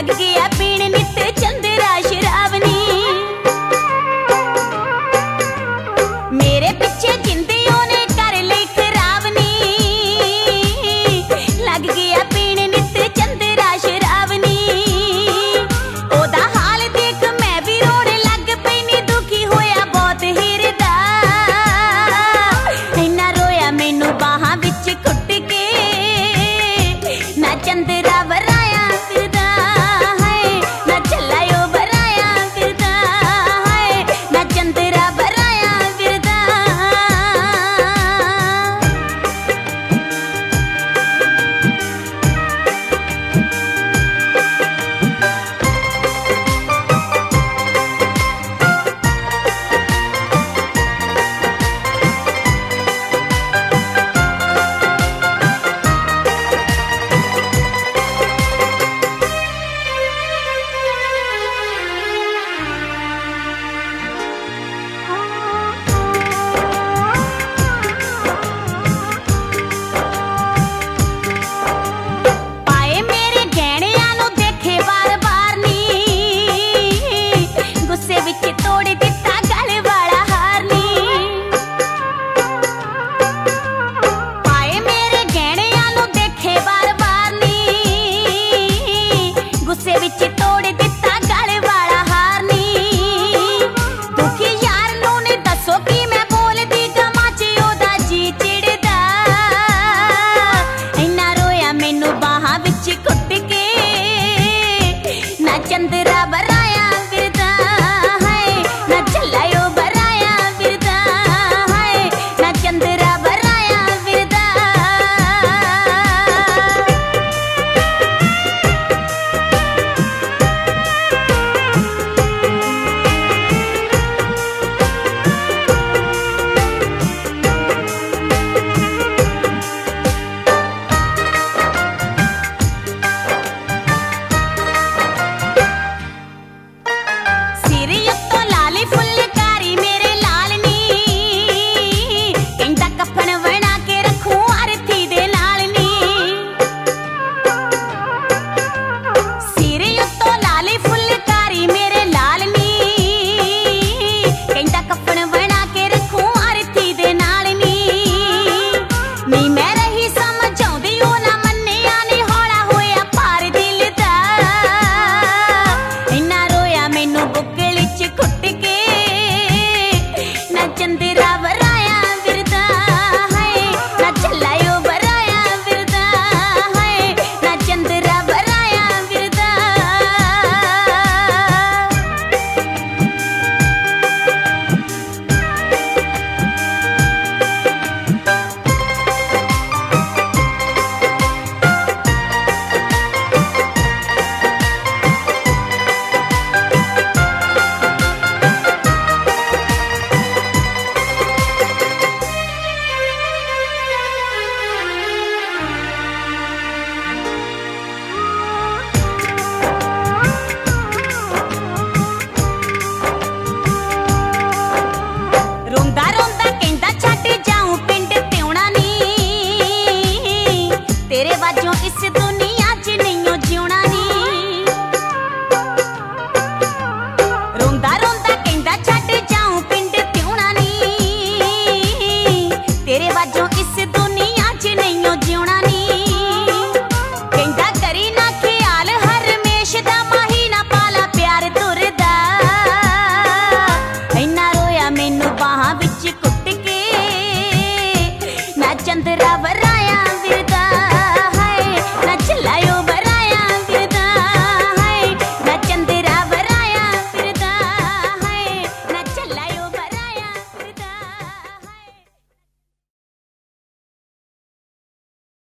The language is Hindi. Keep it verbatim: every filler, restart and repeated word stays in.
लग गया पीण नित चंद्रा शराबनी। मेरे पीछे जिंदियों ने कर ली खराबनी, लग गया पीण नित चंद्रा शराबनी। ओदा हाल देख मैं भी रोने लग पैनी, दुखी होया बहुत हिरदा, इन्ना रोया मैनू बाहां विच कुट के, ना चंद्रा वराया फिरदा है, ना झल्लायो वराया फिरदा है, ना चंद्रा वराया फिरदा। पाए मेरे गहणियां नू देखे बार बार नी, गुस्से विच तोड़ दिता गल वाला हार नी। पाए मेरे गहणियां नू देखे बार बार नी, गुस्से विच तोड़ दिता गल वाला हार नी। दुखी यार नू ने दसो कि मैं बोलदी गमां च ओदा जी चिड़दा, इन्ना रोया मैनू बाहां विच कुट के, ना चंद्रा वर